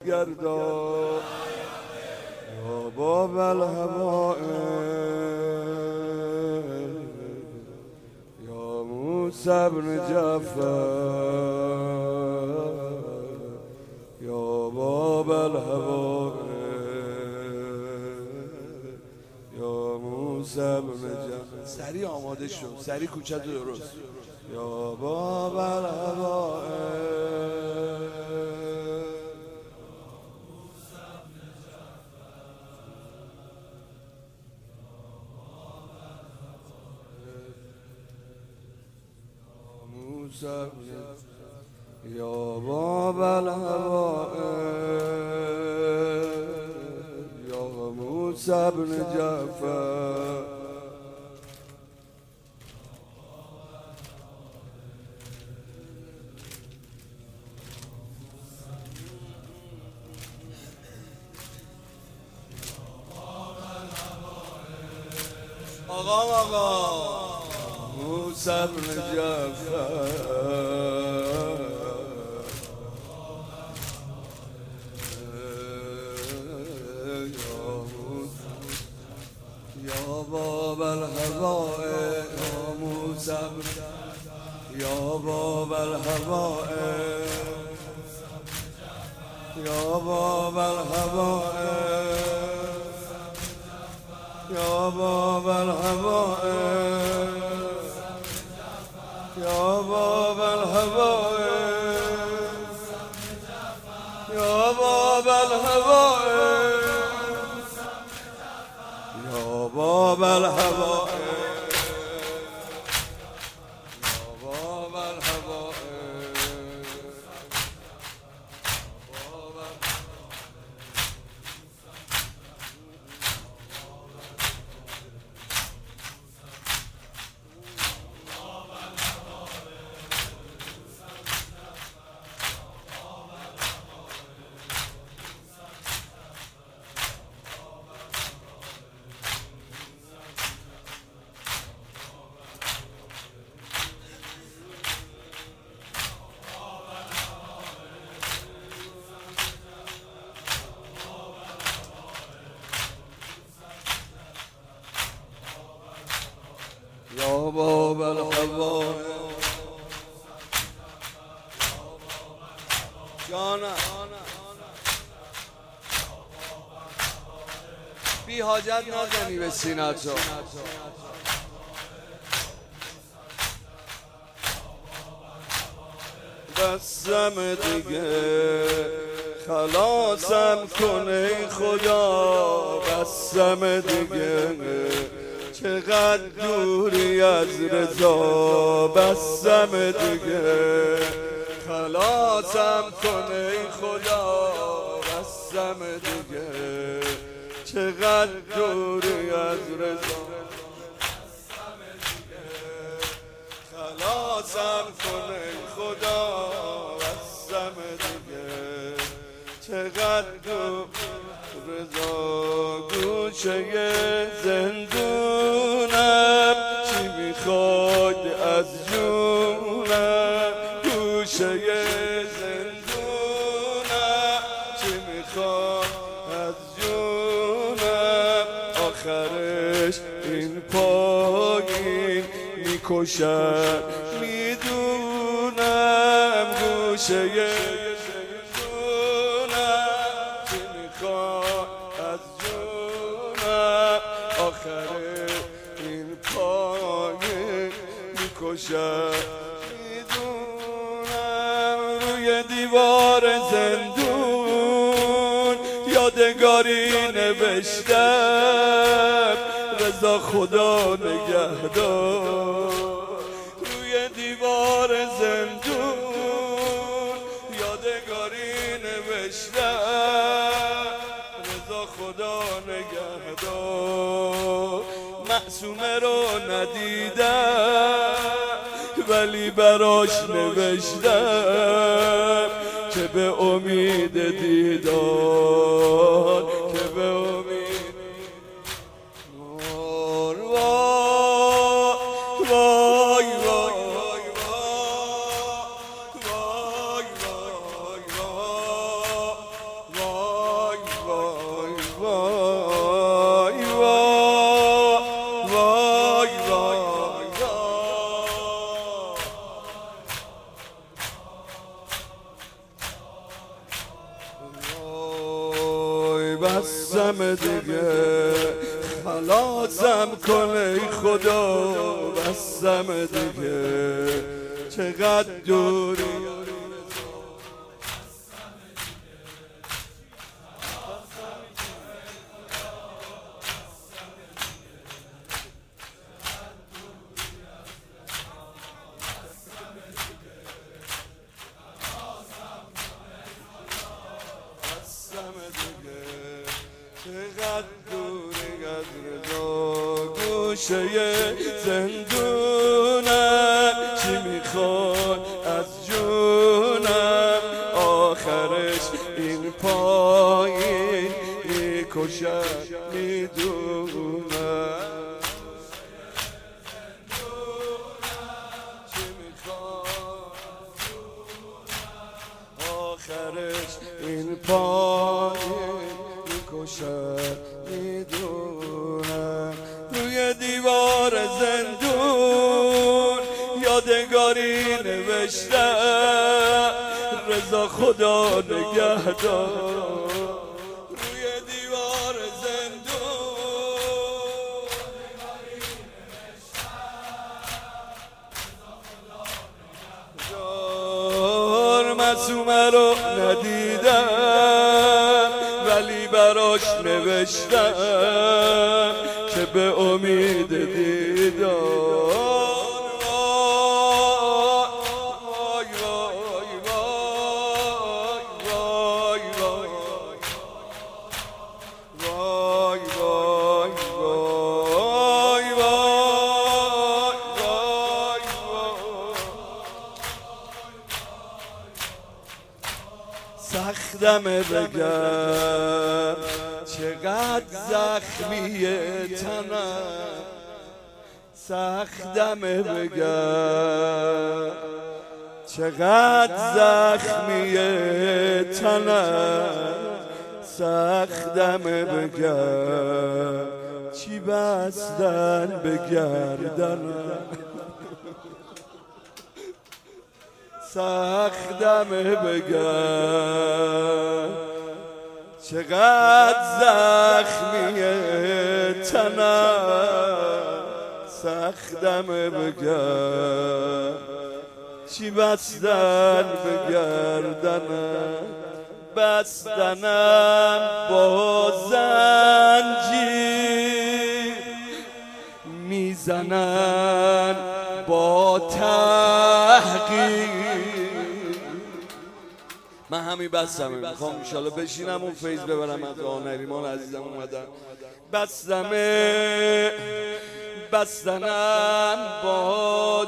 گردان یا باب الهوائل یا موسی بن جعفر یا باب الهوائل یا موسی بن جعفر. سری آماده شو، سری کوچه تو درست. یا باب الهوائل یا باب الهوائل یا موسی بن جعفر آقا موسی بن جعفر یا باب الهوائل یا موسی یا باب الهوائل یا باب الهوائل یا باب الهوائل یا باب الهوائل یا باب الهوائل یا باب الهوائل یا باب الهوائل جانا بی حاجت نزنی به سینه‌تو بسم دیگه خلاصم کن ای خدا بسم دیگه چقدر دوری از رضا بسم دیگه خلاصم کن ای خدا بسم دیگه چقدر دوری از رضا خلاصم کن ای خدا بسم دیگه چقدر دوری رضا گوشه زندونم چی میخواد از جونم گوشه زندونم چی میخواد از جونم آخرش این پایین میکشن میدونم گوشه آخر این پایه میکشم میدونم روی دیوار زندون یادگاری نوشتم رضا خدا نگهدار روی دیوار زندون یادگاری نوشتم رضا خدا نگهدار معصومه رو ندیدم ولی براش نوشتم که به امید دیدار که به امید بسم دیگه خلاصم کن ای خدا بسم دیگه چقدر دوری چقدر دوری از رضا گوشه زندونم چی میخواد از جونم آخرش این پایین میکشم میدونم چی میخواد آخرش این پایین میکشم میدونم روی دیوار زندون یادگاری نوشتم رضا خدا نگهدار روی دیوار زندون یار معصومه رو ندیدم ولی براش نوشتم که به امید دیدار وای وای وای وای وای وای وای وای سختمه بگم چقدر زخمیه تنم سختمه بگم چقدر زخمیه تنم سختمه بگم چی بستن به گردنم سختمه بگم چقدر زخمیه تنم سختمه بگم چی بستن به گردنم بستنم با زنجیر میزنن با تحقیر من همین بستمه میخوام انشالله بشینم اون فیض ببرم از آنریمان عزیزم اومدن بستنم با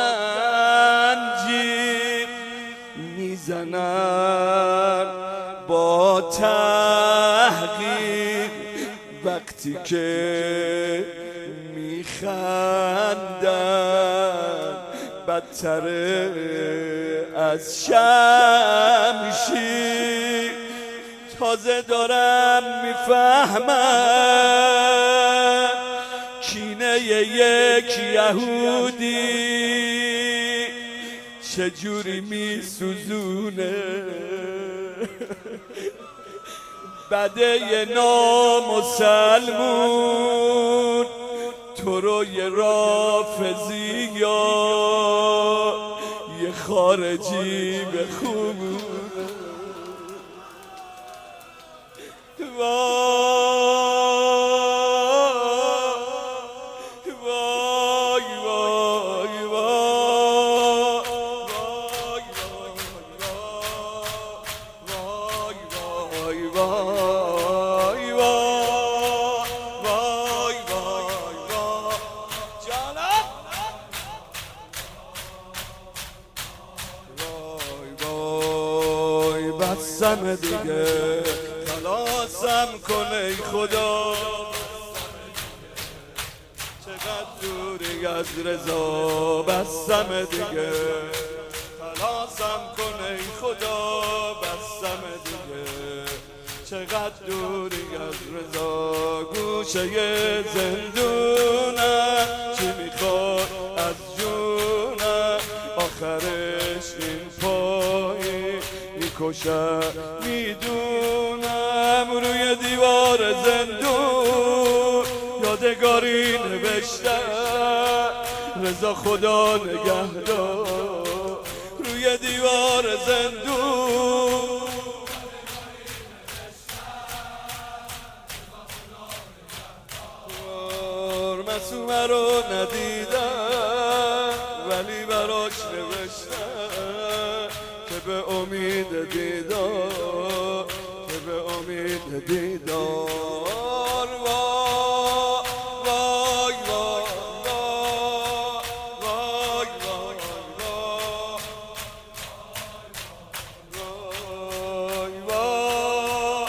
زنجیر میزنن با تحقیر وقتی که میخندن بدتره از شمشیر تازه دارم میفهمم کینه یک یهودی چجوری میسوزونه بده نامسلمون تو رو یه رافضی یا یه خارجی به خوب بسم دیگه خلاصم کن ای خدا چقدر دوری از رضا بسم دیگه خلاصم کن ای خدا بسم دیگه چقدر دوری از رضا گوشه زندونم چی میخواد از جونم آخرش این پایی میکشم میدونم روی دیوار زندون یادگاری نوشته رضا خدا نگهدار روی دیوار زندون معصومه رو ندیدم ولی براش نوشتم که به امید دیدار که به امید دیدار وای وای وای وای وای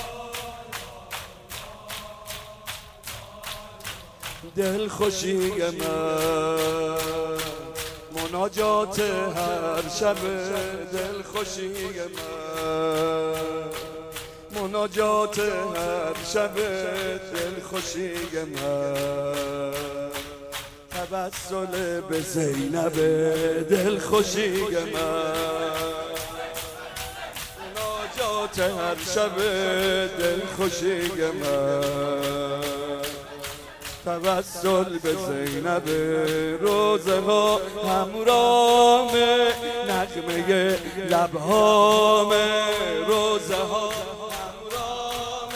دل خوشی من مناجات هر شب دل خوشی من مناجات هر شب دل خوشی من توسل به زینب دل خوشی من مناجات هر شب دل خوشی من توسل به زینب روزه ها همرام نغمه لبهام روزه ها همرام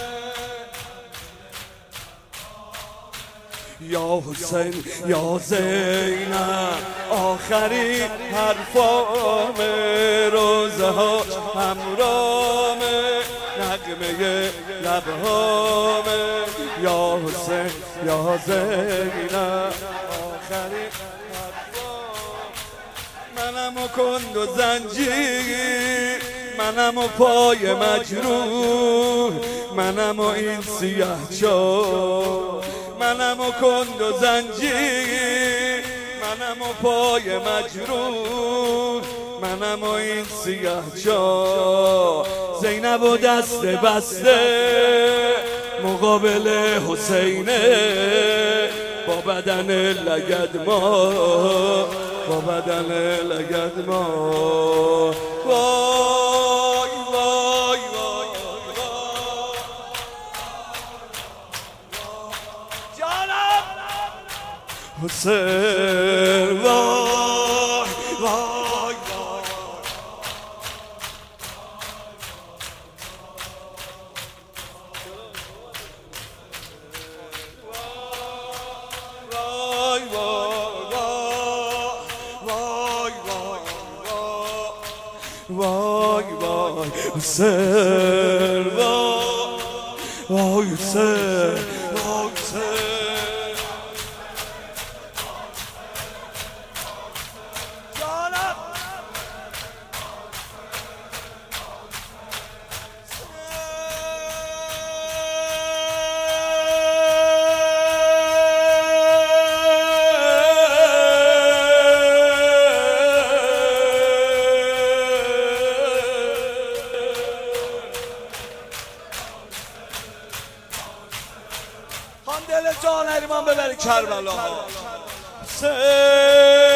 یا حسین یا زینب آخری حرفام روزه ها همرام نغمه لبهام یا حسین یا زینب آخری منم و کند و زنجیر منم و پای مجروح منم و این سیه چا منم و کند و زنجیر منم و پای مجروح منم و این سیه چا زینب و دست بسته مقابل حسینه با بدن لگدما با بدن لگدما وای وای وای جانم حسین وای وای وای وای حسین وای حسین وای حسین جانم دل جان هریمان ببری کربلا حسین